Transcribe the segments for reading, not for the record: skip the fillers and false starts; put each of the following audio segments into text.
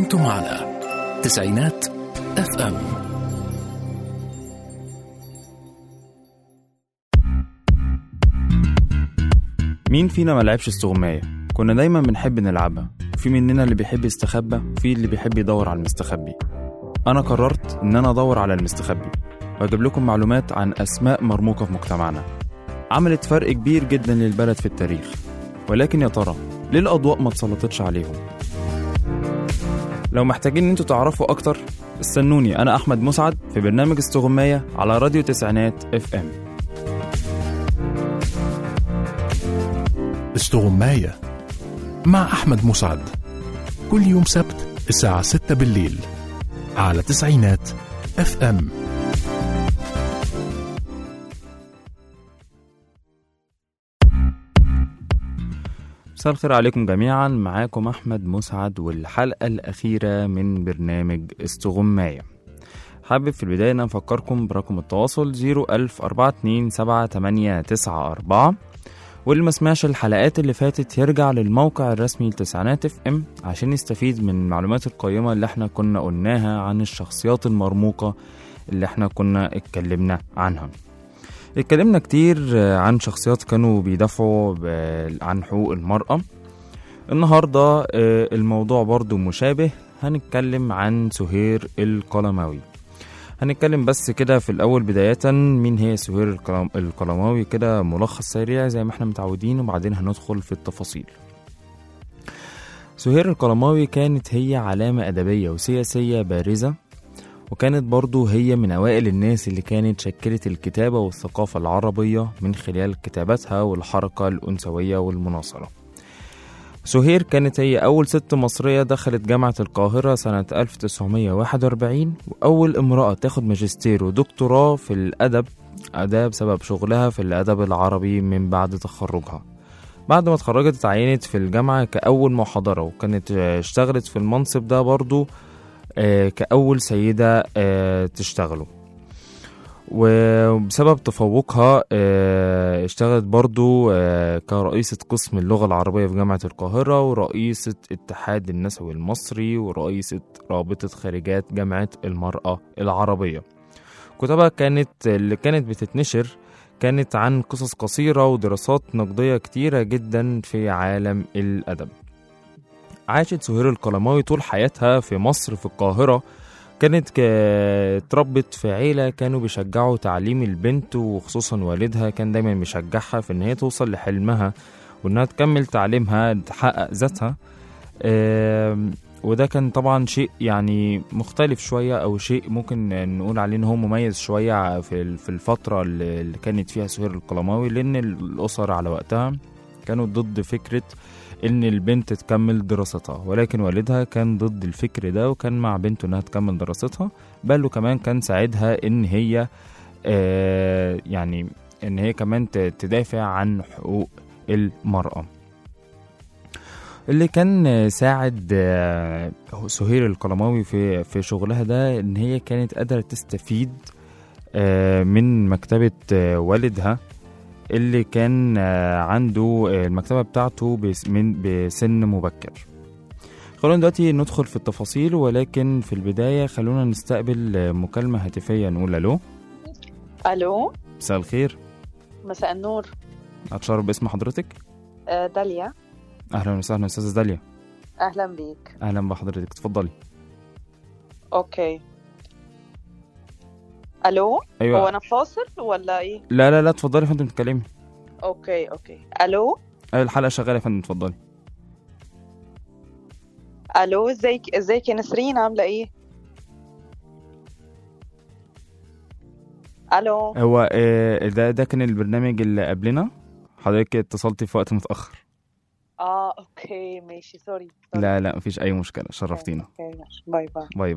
أنتم على تسعينات FM. مين فينا ما لعبش استغماية؟ كنا دايما بنحب نلعبها، وفي مننا اللي بيحب يستخبى وفي اللي بيحب يدور على المستخبي. أنا قررت إن أنا أدور على المستخبي وأجيب لكم معلومات عن أسماء مرموقة في مجتمعنا عملت فرق كبير جدا للبلد في التاريخ. ولكن يا ترى ليه الأضواء ما تسلطتش عليهم؟ لو محتاجين إن انتوا تعرفوا أكتر استنوني، أنا أحمد مسعد في برنامج استغماية على راديو تسعينات FM. استغماية مع أحمد مسعد كل يوم سبت الساعة 6 بالليل على تسعينات FM. مساء الخير عليكم جميعا، معاكم أحمد مسعد والحلقة الأخيرة من برنامج استغماية. حابب في البداية أن أفكركم برقم التواصل 010427894، واللي ما سمعش الحلقات اللي فاتت يرجع للموقع الرسمي لتسعينات FM عشان يستفيد من المعلومات القيمة اللي احنا كنا قلناها عن الشخصيات المرموقة اللي احنا كنا اتكلمنا عنها. اتكلمنا كتير عن شخصيات كانوا بيدافعوا عن حقوق المرأة. النهاردة الموضوع برضو مشابه، هنتكلم عن سهير القلماوي. هنتكلم بس كده في الأول بداية مين هي سهير القلماوي، كده ملخص سريع زي ما احنا متعودين، وبعدين هندخل في التفاصيل. سهير القلماوي كانت هي علامة أدبية وسياسية بارزة، وكانت برضو هي من أوائل الناس اللي كانت شكلت الكتابة والثقافة العربية من خلال كتاباتها والحركة الأنثوية والمناصرة. سهير كانت هي أول ست مصرية دخلت جامعة القاهرة سنة 1941، وأول امرأة تاخد ماجستير ودكتوراه في الأدب، ده بسبب شغلها في الأدب العربي من بعد تخرجها. بعد ما اتخرجت اتعينت في الجامعة كأول محاضرة، وكانت اشتغلت في المنصب ده برضو كأول سيدة تشتغله. وبسبب تفوقها اشتغلت برضو كرئيسة قسم اللغة العربية في جامعة القاهرة، ورئيسة اتحاد النسوي المصري، ورئيسة رابطة خارجات جامعة المرأة العربية. كتبها اللي كانت بتتنشر كانت عن قصص قصيرة ودراسات نقدية كتيرة جدا في عالم الأدب. عاشت سهير القلماوي طول حياتها في مصر في القاهرة. كانت اتربت في عيلة كانوا بيشجعوا تعليم البنت، وخصوصا والدها كان دايما بيشجعها في ان هي توصل لحلمها وانها تكمل تعليمها تحقق ذاتها. وده كان طبعا شيء يعني مختلف شوية، او شيء ممكن نقول عليه ان هو مميز شوية في الفترة اللي كانت فيها سهير القلماوي، لان الاسر على وقتها كانوا ضد فكرة ان البنت تكمل دراستها، ولكن والدها كان ضد الفكر ده وكان مع بنته انها تكمل دراستها، بل وكمان كان ساعدها ان هي يعني ان هي كمان تدافع عن حقوق المرأة. اللي كان ساعد سهير القلماوي في شغلها ده ان هي كانت قادرة تستفيد من مكتبة والدها اللي كان عنده المكتبة بتاعته بسن مبكر. خلونا دلوقتي ندخل في التفاصيل، ولكن في البداية خلونا نستقبل مكالمة هاتفية. نقول ألو. ألو، مساء الخير. مساء النور. أتشرف باسم حضرتك؟ داليا. أهلا وسهلا أستاذة داليا. أهلا بيك. أهلا بحضرتك، تفضلي. أوكي. ألو. أيوة. هو أنا فاصل ولا إيه؟ لا تفضلي يا فندم تتكلمي. أوكي. ألو. الحلقة شغالة يا فندم، تفضلي. ألو، ازيك يا نسرين، عاملة إيه؟ ألو. هو ده كان البرنامج اللي قبلنا، حضرتك اتصلتي في وقت متأخر. أوكي ماشي، سوري. لا مفيش أي مشكلة، شرفتينا. أوكي ماشي، باي.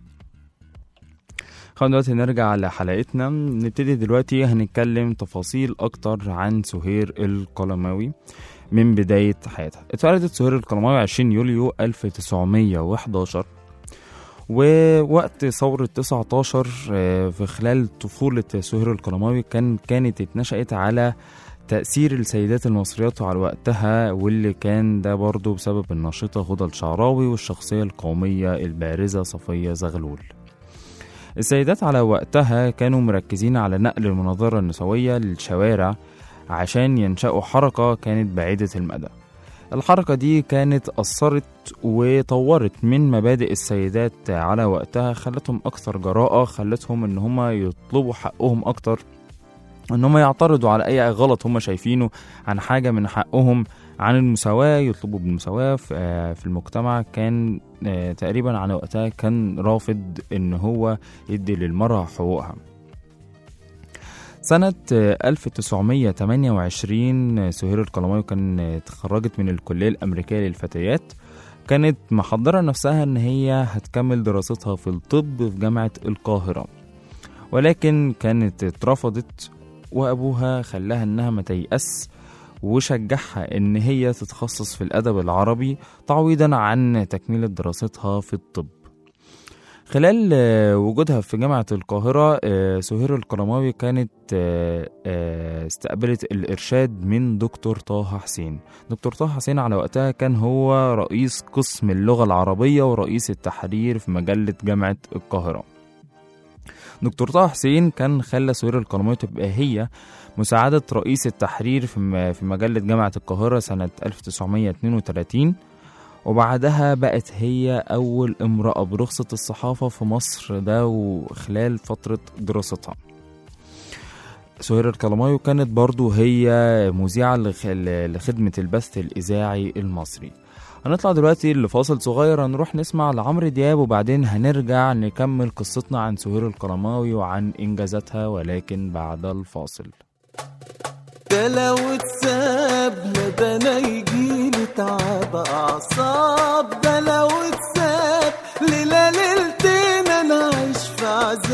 خلينا دلوقتي نرجع لحلقتنا. نبتدي دلوقتي هنتكلم تفاصيل أكتر عن سهير القلماوي من بداية حياتها. اتولدت سهير القلماوي 20 يوليو 1911، ووقت ثورة 19 في خلال طفولة سهير القلماوي كانت اتنشأت على تأثير السيدات المصريات على وقتها، واللي كان ده برضو بسبب الناشطة هدى الشعراوي والشخصية القومية البارزة صفية زغلول. السيدات على وقتها كانوا مركزين على نقل المناظرة النسوية للشوارع عشان ينشأوا حركة كانت بعيدة المدى. الحركة دي كانت أثرت وطورت من مبادئ السيدات على وقتها، خلتهم أكثر جراءة، خلتهم إن هم يطلبوا حقهم أكتر، إن هم يعترضوا على أي غلط هم شايفينه عن حاجة من حقهم، عن المساواة، يطلبوا بالمساواة في المجتمع. كان تقريبا على وقتها كان رافض إن هو يدي للمرأة حقوقها. سنة 1928 سهير القلماوي كانت اتخرجت من الكلية الأمريكية للفتيات، كانت محضرة نفسها إن هي هتكمل دراستها في الطب في جامعة القاهرة، ولكن كانت اترفضت، وأبوها خلاها إنها ما تيأس وشجعها إن هي تتخصص في الأدب العربي تعويضا عن تكملة دراستها في الطب. خلال وجودها في جامعة القاهرة سهير القلماوي كانت استقبلت الإرشاد من دكتور طه حسين. دكتور طه حسين على وقتها كان هو رئيس قسم اللغة العربية ورئيس التحرير في مجلة جامعة القاهرة. دكتور طه حسين كان خلى سهير القلماوي تبقى هي مساعدة رئيس التحرير في مجلة جامعة القاهرة سنة 1932، وبعدها بقت هي أول امرأة برخصة الصحافة في مصر، ده وخلال فترة دراستها. سهير القلماوي كانت برضو هي مذيعة لخدمة البث الإذاعي المصري. هنطلع دلوقتي لفاصل صغير، هنروح نسمع لعمرو دياب، وبعدين هنرجع نكمل قصتنا عن سهير القلماوي وعن إنجازاتها، ولكن بعد الفاصل. ده لو اتساب ده انا يجيلي تعب اعصاب، ده لو اتساب ليلة ليلتين انا عايش في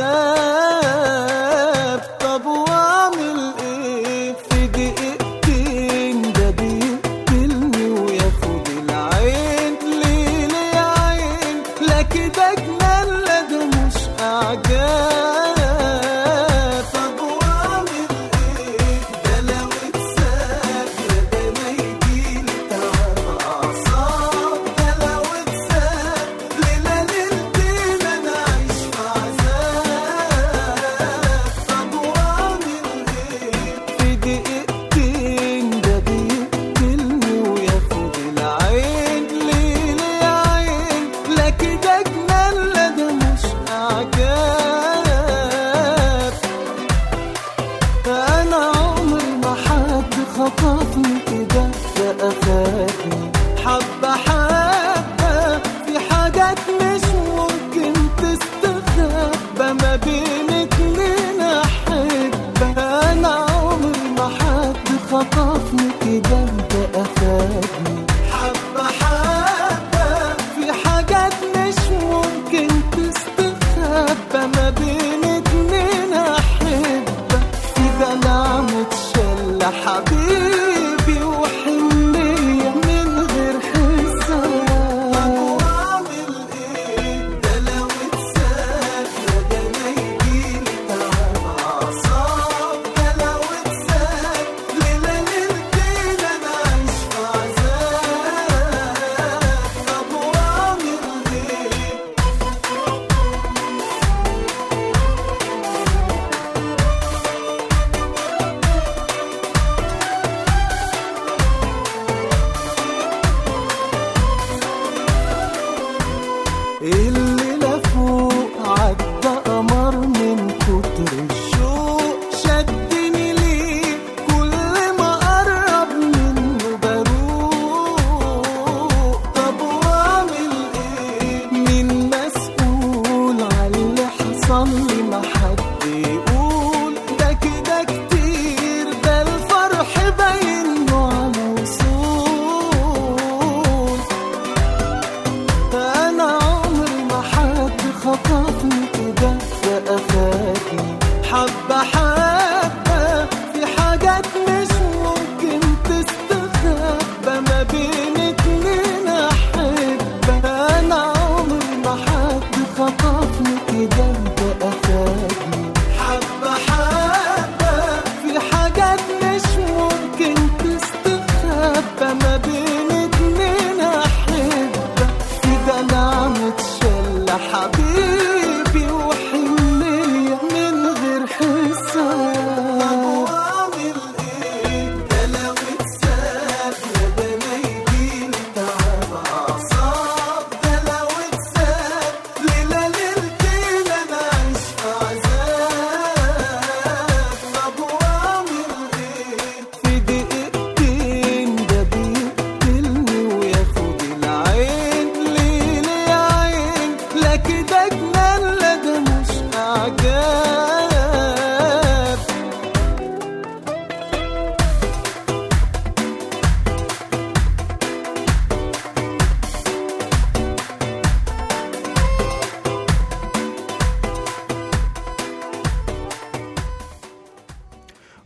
عذاب. طب واعمل ايه في دقيقتين؟ ده بيقتلني وياخد العين. ليه ليه يا عين؟ لا كده جنان، لا ده مش اعجاب.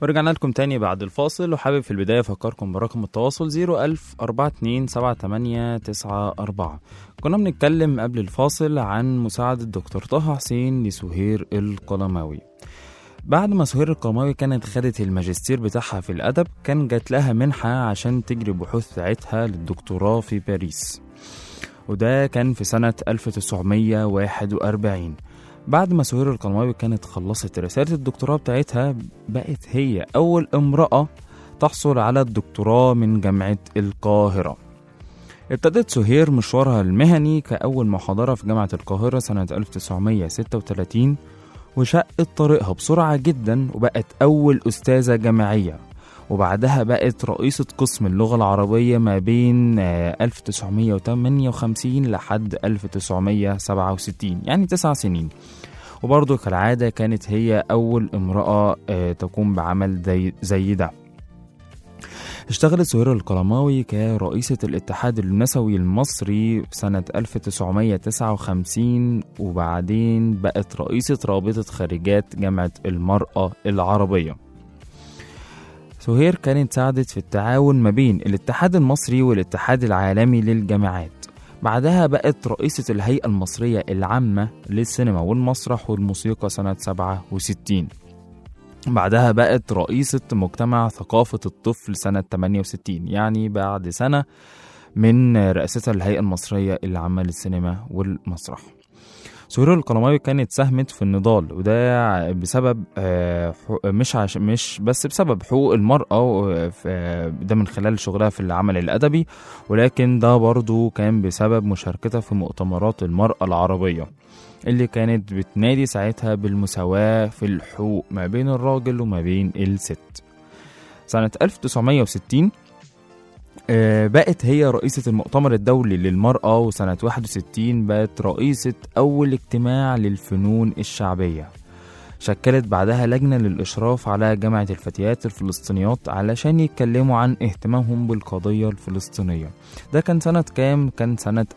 ورجعنا لكم تاني بعد الفاصل، وحابب في البداية أفكركم برقم التواصل 010427894. كنا بنتكلم قبل الفاصل عن مساعدة دكتور طه حسين لسهير القلماوي. بعد ما سهير القلماوي كانت خدت الماجستير بتاعها في الأدب، كان جات لها منحة عشان تجري بحوث ساعتها للدكتوراه في باريس، وده كان في سنة 1941. بعد ما سهير القلماوي كانت خلصت رسالة الدكتوراه بتاعتها، بقت هي أول امرأة تحصل على الدكتوراه من جامعة القاهرة. ابتدت سهير مشوارها المهني كأول محاضرة في جامعة القاهرة سنة 1936، وشقت طريقها بسرعة جدا وبقت أول أستاذة جامعية، وبعدها بقت رئيسة قسم اللغة العربية ما بين 1958 لحد 1967، يعني 9 سنين. وبرضه كالعادة كانت هي أول امرأة تقوم بعمل زي ده. اشتغلت سهير القلماوي كرئيسة الاتحاد النسوي المصري في سنة 1959، وبعدين بقت رئيسة رابطة خارجات جامعة المرأة العربية. سهير كانت ساعدت في التعاون ما بين الاتحاد المصري والاتحاد العالمي للجامعات. بعدها بقت رئيسة الهيئة المصرية العامة للسينما والمسرح والموسيقى سنة 67. بعدها بقت رئيسة مجتمع ثقافة الطفل سنة 68، يعني بعد سنة من رئاستها الهيئة المصرية العامة للسينما والمسرح. سهير القلماوي كانت ساهمت في النضال، وده بسبب مش بس بسبب حقوق المرأة، ده من خلال شغلها في العمل الأدبي، ولكن ده برضو كان بسبب مشاركتها في مؤتمرات المرأة العربية اللي كانت بتنادي ساعتها بالمساواة في الحقوق ما بين الراجل وما بين الست. سنة 1960 بقت هي رئيسة المؤتمر الدولي للمرأة، وسنة 61 بقت رئيسة أول اجتماع للفنون الشعبية. شكلت بعدها لجنة للإشراف على جامعة الفتيات الفلسطينيات علشان يتكلموا عن اهتمامهم بالقضية الفلسطينية. ده كان سنة كام؟ كان سنة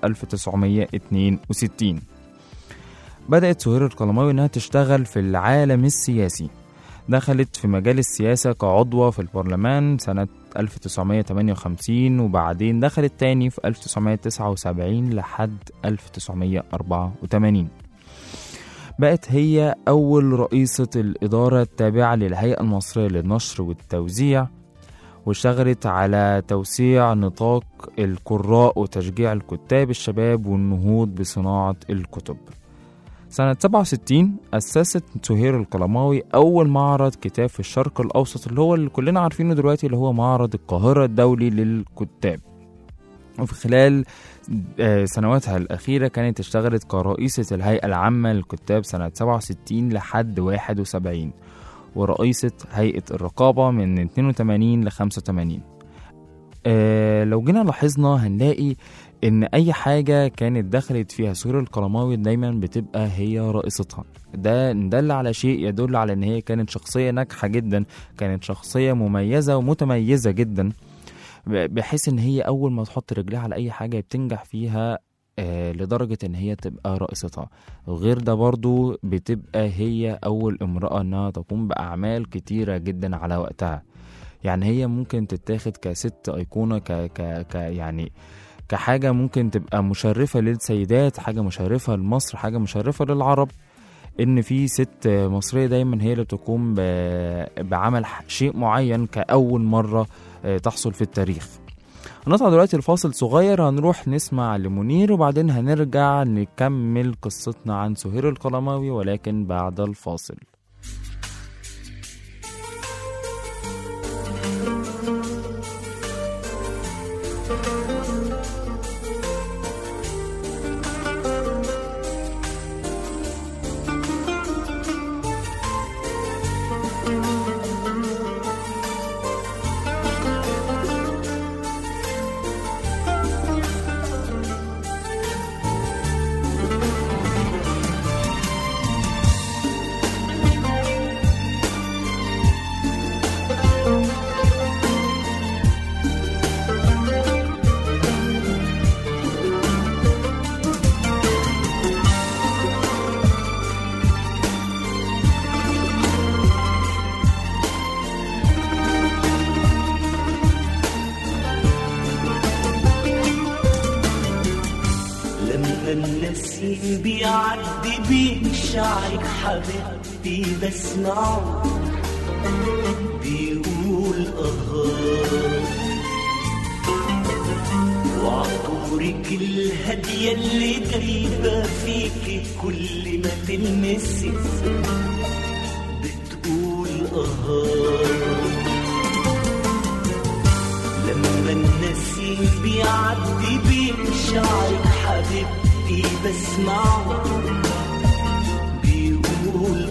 1962. بدأت سهير القلماوي إنها تشتغل في العالم السياسي. دخلت في مجال السياسة كعضوة في البرلمان سنة 1958، وبعدين دخلت تاني في 1979 لحد 1984. بقت هي أول رئيسة الإدارة التابعة للهيئة المصرية للنشر والتوزيع، واشتغلت على توسيع نطاق القراء وتشجيع الكتاب الشباب والنهوض بصناعة الكتب. سنة 67 أسست سهير القلماوي أول معرض كتاب في الشرق الأوسط، اللي هو اللي كلنا عارفينه دلوقتي، اللي هو معرض القاهرة الدولي للكتاب. وفي خلال سنواتها الأخيرة كانت اشتغلت كرئيسة الهيئة العامة للكتاب سنة 67 لحد 71، ورئيسة هيئة الرقابة من 82 ل 85. لو جينا لاحظنا هنلاقي ان اي حاجة كانت دخلت فيها سهير القلماوي دايما بتبقى هي رئيستها. ده ندل على شيء يدل على ان هي كانت شخصية ناجحة جدا، كانت شخصية مميزة ومتميزة جدا، بحيث ان هي اول ما تحط رجلها على اي حاجة بتنجح فيها لدرجة ان هي تبقى رئيستها. وغير ده برضو بتبقى هي اول امرأة انها تقوم باعمال كتيرة جدا على وقتها. يعني هي ممكن تتاخد كست ايقونة يعني كحاجة ممكن تبقى مشرفة للسيدات، حاجة مشرفة لمصر، حاجة مشرفة للعرب، ان في ست مصرية دايما هي اللي تقوم بعمل شيء معين كأول مرة تحصل في التاريخ. هنطلع دلوقتي الفاصل صغير، هنروح نسمع لمنير وبعدين هنرجع نكمل قصتنا عن سهير القلماوي، ولكن بعد الفاصل. لما النسيم بيعدي بين شعرك حبيبتي بسمعه بيقول وعطورك الهدية اللي دايبة فيكي كل ما تلمسي بتقول لما النسيم بيعدي بين شعرك حبيبتي بسمعه بيقول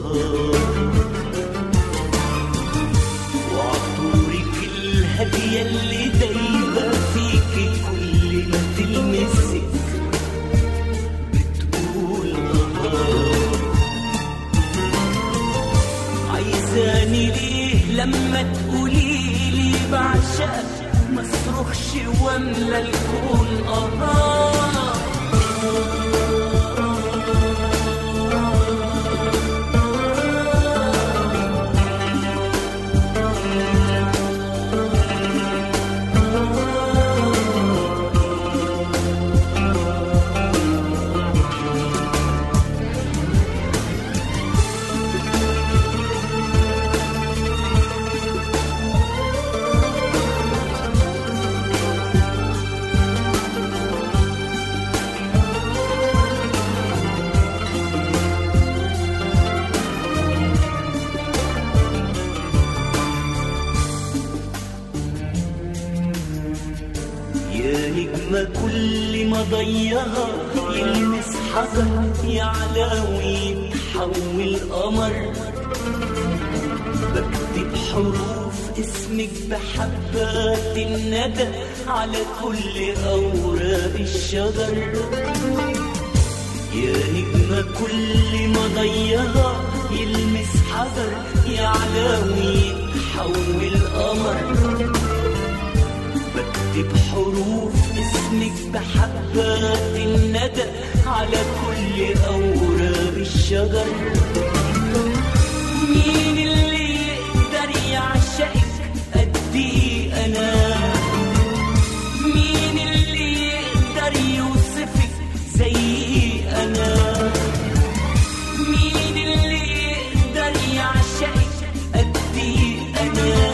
وعطورك الهدية اللي دايبة فيكي كل ما تلمسك بتقول عايزاني ليه لما تقوليلي بعشقك ما صرخش واملى الكون كل ما ضيها يلمس حجر يعلى ويتحول قمر بكتب حروف اسمك بحبات الندى على كل أوراق الشجر يا نجمة كل ما ضيها يلمس حجر يعلى ويتحول قمر بكتب حروف اسمك بحبات الندى على كل أوراق الشجر مين اللي يقدر يعشقك قدي أنا مين اللي يقدر يوصفك زي أنا مين اللي يقدر يعشقك قدي أنا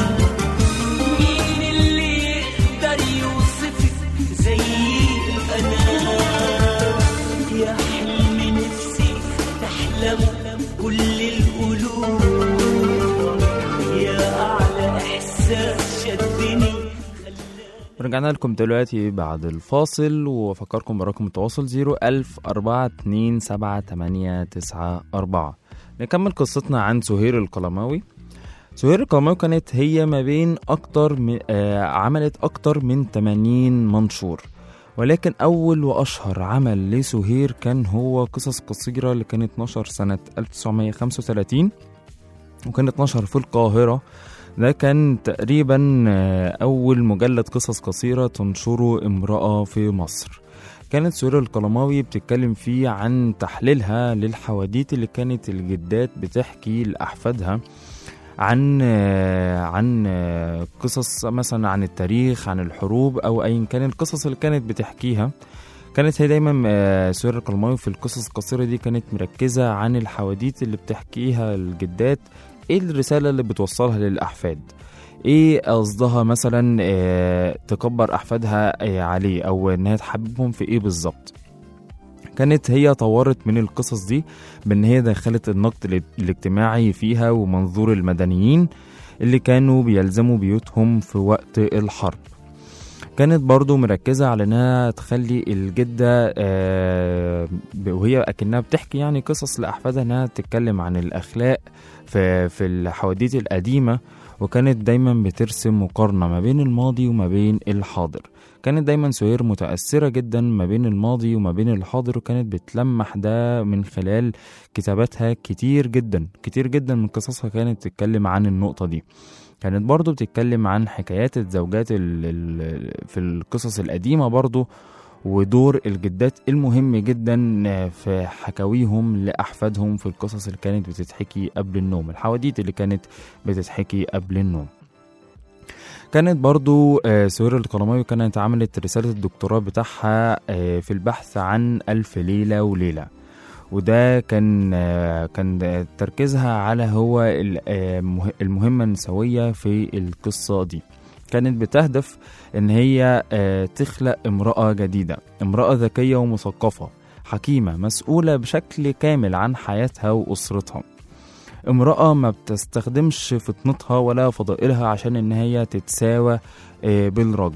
كل القلوب يا أعلى إحساس شدني. رجعنا لكم دلوقتي بعد الفاصل وفكركم برقم التواصل 01042788994. نكمل قصتنا عن سهير القلماوي. سهير القلماوي كانت هي ما بين عملت أكتر من 80 منشور، ولكن أول وأشهر عمل لسهير كان هو قصص قصيرة اللي كانت نشر سنة 1935 وكانت نشر في القاهرة. ده كان تقريبا أول مجلد قصص قصيرة تنشره امرأة في مصر. كانت سهير القلماوي بتتكلم فيه عن تحليلها للحواديت اللي كانت الجدات بتحكي لأحفادها عن قصص مثلا عن التاريخ، عن الحروب، او ايا كان القصص اللي كانت بتحكيها. كانت هي دايما سهير القلماوي في القصص القصيرة دي كانت مركزة عن الحواديت اللي بتحكيها الجدات، ايه الرسالة اللي بتوصلها للأحفاد، ايه قصدها مثلا تكبر أحفادها عليه او انها تحببهم في ايه بالظبط. كانت هي طورت من القصص دي بان هي دخلت النقد الاجتماعي فيها ومنظور المدنيين اللي كانوا بيلزموا بيوتهم في وقت الحرب. كانت برضو مركزة على انها تخلي الجدة وهي اكنها بتحكي يعني قصص لأحفادها انها تتكلم عن الأخلاق في الحواديت القديمة، وكانت دايما بترسم مقارنة ما بين الماضي وما بين الحاضر. كانت دايما سهير متأثرة جدا ما بين الماضي وما بين الحاضر، وكانت بتلمح ده من خلال كتاباتها. كتير جدا من قصصها كانت تتكلم عن النقطة دي. كانت برضو بتتكلم عن حكايات الزوجات في القصص القديمة برضو، ودور الجدات المهم جدا في حكاويهم لأحفادهم في القصص اللي كانت بتتحكي قبل النوم، الحواديت اللي كانت بتتحكي قبل النوم. كانت برضو سهير القلماوي كانت عملت رسالة الدكتوراه بتاعها في البحث عن 1000 ليلة وليلة، وده كان تركيزها على هو المهمة النسوية في القصة دي. كانت بتهدف ان هي تخلق امرأة جديدة، امرأة ذكية ومثقفة حكيمة مسؤولة بشكل كامل عن حياتها وأسرتها، امرأة ما بتستخدمش فطنتها ولا فضائلها عشان ان هي تتساوى بالراجل.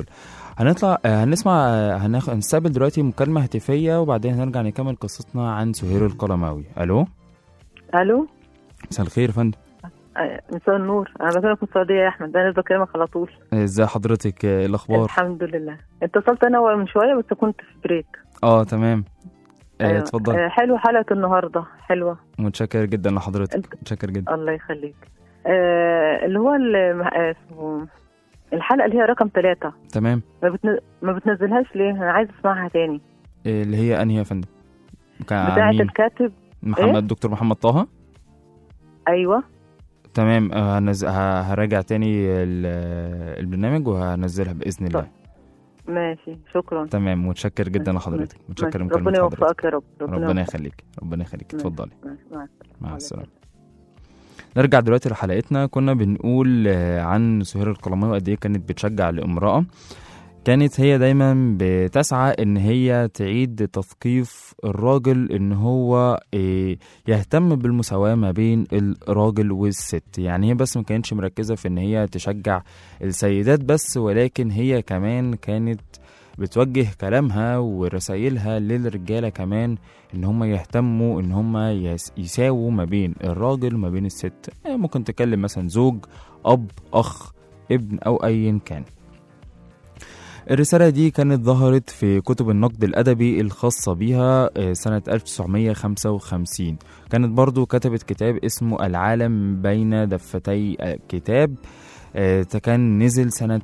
هنستقبل دلوقتي مكالمة هاتفية وبعدين هنرجع نكمل قصتنا عن سهير القلماوي. الو مساء الخير يا فندم. مساء النور، انا بكلمك من السعوديه يا احمد، انا بكلمك على طول. ازي حضرتك؟ ايه الاخبار؟ الحمد لله. اتصلت انا من شويه بس كنت في بريك. تمام. اتفضل. حلوه حلقه النهارده، حلوه. متشكر جدا لحضرتك. متشكر جدا. الله يخليك. اللي هو الحلقه اللي هي رقم 3. تمام. ما بتنزلهاش ليه؟ انا عايز اسمعها تاني. اللي هي انهي يا فندم؟ بتاعه الكاتب محمد دكتور محمد طه. ايوه تمام. هراجع تاني البرنامج وهنزلها باذن الله. ماشي، شكرا. تمام، متشكر جدا لحضرتك. متشكر من ربنا يوفقك يا رب. ربنا يخليك. اتفضلي. مع السلامه. نرجع دلوقتي لحلقتنا. كنا بنقول عن سهير القلماوي قد ايه كانت بتشجع الامرأة. كانت هي دايما بتسعى ان هي تعيد تثقيف الراجل ان هو يهتم بالمساواة ما بين الراجل والست. يعني هي بس ما كانتش مركزة في ان هي تشجع السيدات بس، ولكن هي كمان كانت بتوجه كلامها ورسائلها للرجالة كمان ان هم يهتموا ان هم يساووا ما بين الراجل وما بين الست. ممكن تكلم مثلا زوج، اب، اخ، ابن او ايا كان. الرسالة دي كانت ظهرت في كتب النقد الأدبي الخاصة بيها سنة 1955. كانت برضو كتبت كتاب اسمه العالم بين دفتي كتاب، كان نزل سنة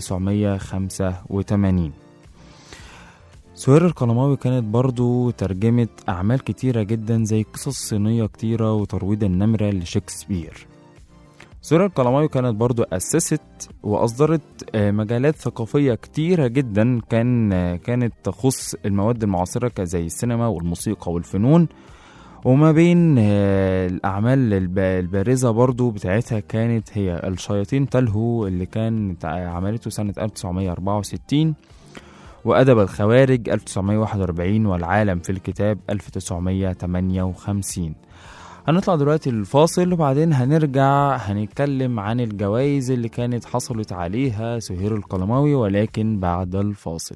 1985. سهير القلماوي كانت برضو ترجمت أعمال كتيرة جدا زي قصص صينية كتيرة وترويض النمرة لشكسبير. سهير القلماوي كانت برضو أسست وأصدرت مجالات ثقافية كتيرة جدا كانت تخص المواد المعاصرة زي السينما والموسيقى والفنون. وما بين الأعمال البارزة برضو بتاعتها كانت هي الشياطين تلهو اللي كانت عملته سنة 1964، وأدب الخوارج 1941، والعالم في الكتاب 1958. هنطلع دلوقتي للفاصل وبعدين هنرجع هنتكلم عن الجوائز اللي كانت حصلت عليها سهير القلماوي، ولكن بعد الفاصل.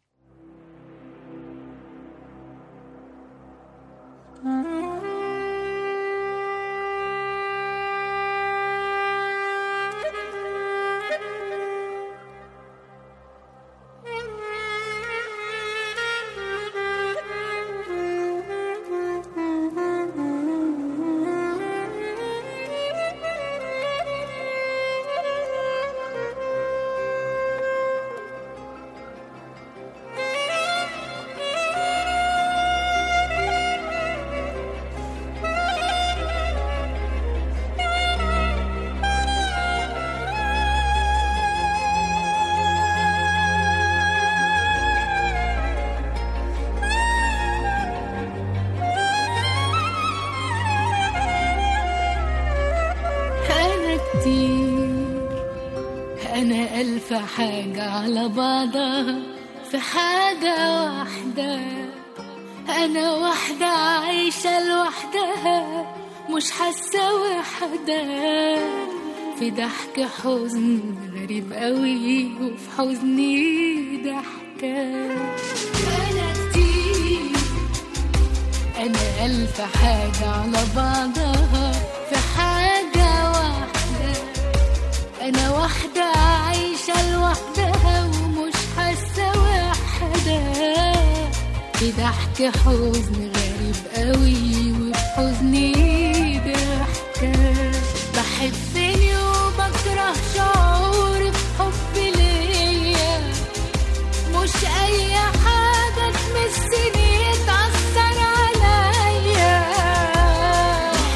أنا ألف حاجة على بعضها في حاجة واحدة. أنا واحدة عايشة لوحدها مش حاسة وحدة، في ضحك حزن غريب قوي وفي حزني ضحكة. أنا كتير، أنا ألف حاجة على بعضها في حاجة واحدة. أنا واحدة عايشة لوحدها ومش حاسة وحدة، في ضحك حزن غريب قوي وفي حزني ضحكة. بحبني وبكره شعوري بحب ليا، مش أي حاجة تمسني تأثر عليا.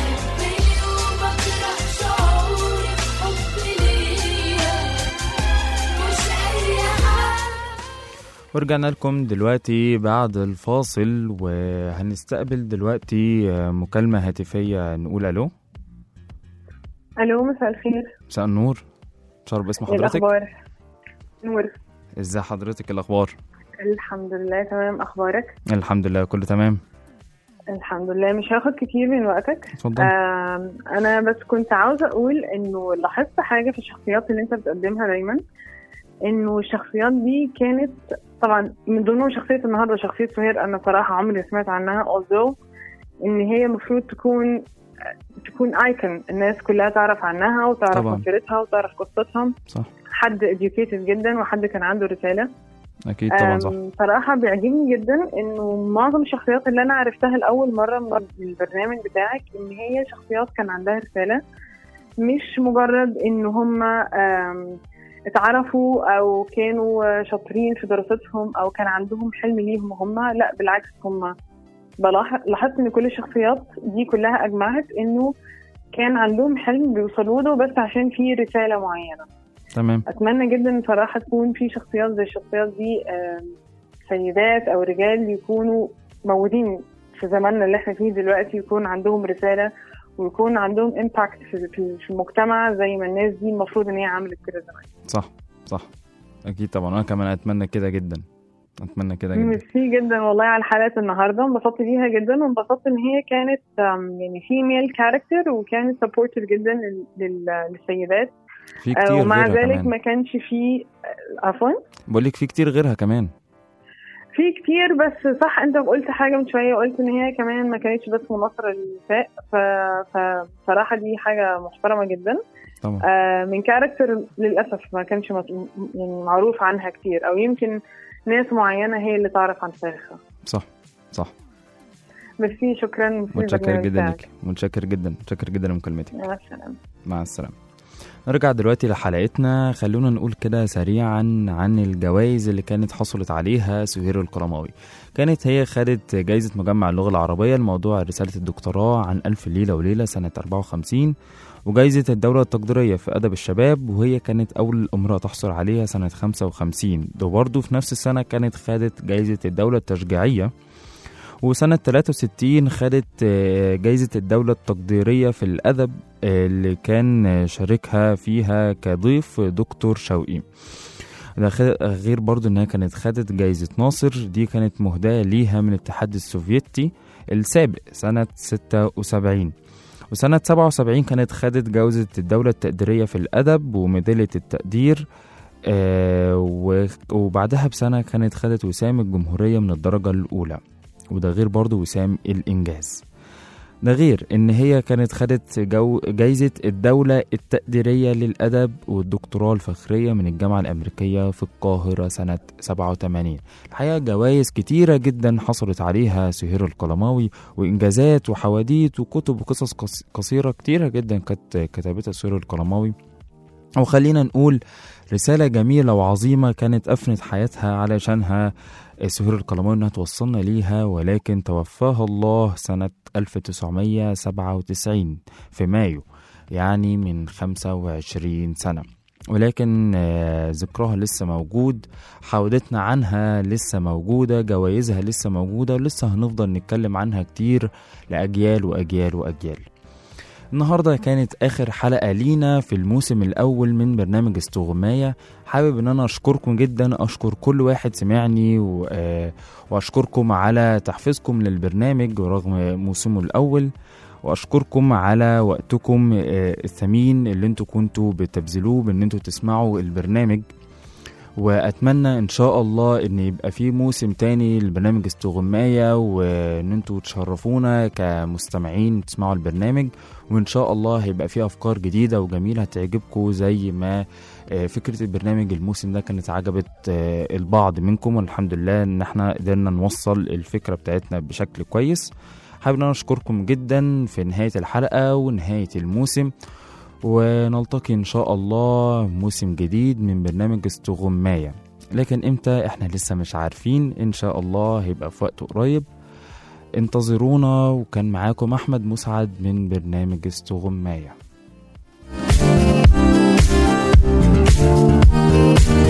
بحبني وبكره شعوري بحب ليا، ورجعنا لكم دلوقتي بعد الفاصل، وهنستقبل دلوقتي مكالمة هاتفية. نقول ألو. الو، مساء الخير. مساء النور. شرب اسم حضرتك؟ الاخبار؟ نور. ازاي حضرتك؟ الأخبار؟ الحمد لله تمام. اخبارك؟ الحمد لله كله تمام. الحمد لله. مش هاخد كتير من وقتك. اتفضل. انا بس كنت عاوزه اقول انه لاحظت حاجه في الشخصيات اللي انت بتقدمها دايما، انه الشخصيات دي كانت طبعا من ضمنهم شخصيه النهارده، شخصيه سهير. انا صراحه عمري ما سمعت عنها، although ان هي المفروض تكون ايكون، الناس كلها تعرف عنها وتعرف مسيرتها وتعرف قصتها. صح. حد educated جدا وحد كان عنده رساله. اكيد طبعا. صح. صراحه بيعجبني جدا انه معظم الشخصيات اللي انا عرفتها لاول مره من البرنامج بتاعك ان هي شخصيات كان عندها رساله، مش مجرد ان هم اتعرفوا او كانوا شاطرين في دراستهم او كان عندهم حلم ليهم هم. لا بالعكس، هم لاحظت ان كل الشخصيات دي كلها اجمعت انه كان عندهم حلم بيوصلوا له بس عشان في رساله معينه. تمام. اتمنى جدا صراحه تكون في شخصيات زي الشخصيات دي، سيدات او رجال يكونوا موجودين في زماننا اللي احنا فيه دلوقتي، يكون عندهم رساله ويكون عندهم امباكت في المجتمع زي ما الناس دي المفروض ان هي عملت كده زمان. صح صح اكيد طبعا. انا كمان اتمنى كده جدا، اتمنى كده جدا. ميرسي جدا والله على حلقات النهارده، انبسطت بيها جدا وانبسطت ان هي كانت يعني فيميل كاركتر وكانت سبورتيف جدا للسيدات. في كتير ومع غيرها ذلك كمان. ما كانش في عفوا بقول لك في كتير غيرها كمان. في كتير، بس صح انت قلت حاجه من شويه، قلت ان هي كمان ما كانتش بس مناصره للنساء، فصراحه دي حاجه محترمه جدا طبعا. من كاركتر للاسف ما كانش يعني معروف عنها كتير، او يمكن ناس معينه هي اللي تعرف عن تاريخها. صح صح. ميرسي، شكرا. متشكر جدا لك، متشكر جدا، متشكر جدا لمكالمتك. مع السلامه. مع السلامه. نرجع دلوقتي لحلقتنا. خلونا نقول كده سريعا عن الجوائز اللي كانت حصلت عليها سهير القلماوي. كانت هي خدت جائزة مجمع اللغة العربية لموضوع رسالة الدكتوراه عن ألف ليلة وليلة سنة 54، وجائزة الدولة التقديرية في أدب الشباب، وهي كانت أول امرأة تحصل عليها سنة 55. وبرضه في نفس السنة كانت خدت جائزة الدولة التشجيعية، وسنة 63 خدت جائزة الدولة التقديرية في الأدب اللي كان شاركها فيها كضيف دكتور شوقي. غير برضو انها كانت خدت جائزة ناصر، دي كانت مهداة ليها من الاتحاد السوفيتي السابق سنة 76. وسنة 77 كانت خدت جائزة الدولة التقديرية في الأدب وميدالية التقدير. وبعدها بسنة كانت خدت وسام الجمهورية من الدرجة الأولى، وده غير برضو وسام الإنجاز. ده غير ان هي كانت خدت جايزة الدولة التقديرية للأدب والدكتوراه الفخرية من الجامعة الأمريكية في القاهرة سنة 87. الحقيقة جوائز كتيرة جدا حصلت عليها سهير القلماوي، وإنجازات وحواديت وكتب وقصص قصيرة كتيرة جدا كتبتها سهير القلماوي. وخلينا نقول رسالة جميلة وعظيمة كانت أفنت حياتها علشانها سهير القلماوي انها توصلنا ليها، ولكن توفاها الله سنة 1997 في مايو، يعني من 25 سنة. ولكن ذكرها لسه موجود، حودتنا عنها لسه موجودة، جوائزها لسه موجودة، ولسه هنفضل نتكلم عنها كتير لأجيال وأجيال وأجيال. النهاردة كانت آخر حلقة لينا في الموسم الأول من برنامج استغماية. حابب ان انا اشكركم جدا، اشكر كل واحد سمعني واشكركم على تحفيزكم للبرنامج رغم موسمه الأول، واشكركم على وقتكم الثمين اللي انتوا كنتوا بتبذلوه بان انتوا تسمعوا البرنامج. واتمنى ان شاء الله ان يبقى في موسم تاني لبرنامج استغماية، وان انتوا تشرفونا كمستمعين تسمعوا البرنامج، وان شاء الله هيبقى في افكار جديدة وجميلة هتعجبكم زي ما فكرة البرنامج الموسم ده كانت عجبت البعض منكم، والحمد لله ان احنا قدرنا نوصل الفكرة بتاعتنا بشكل كويس. حابب ان اشكركم جدا في نهاية الحلقة ونهاية الموسم، ونلتقي ان شاء الله موسم جديد من برنامج استغماية. لكن امتى احنا لسه مش عارفين، ان شاء الله هيبقى في وقت قريب، انتظرونا. وكان معاكم احمد مسعد من برنامج استغماية.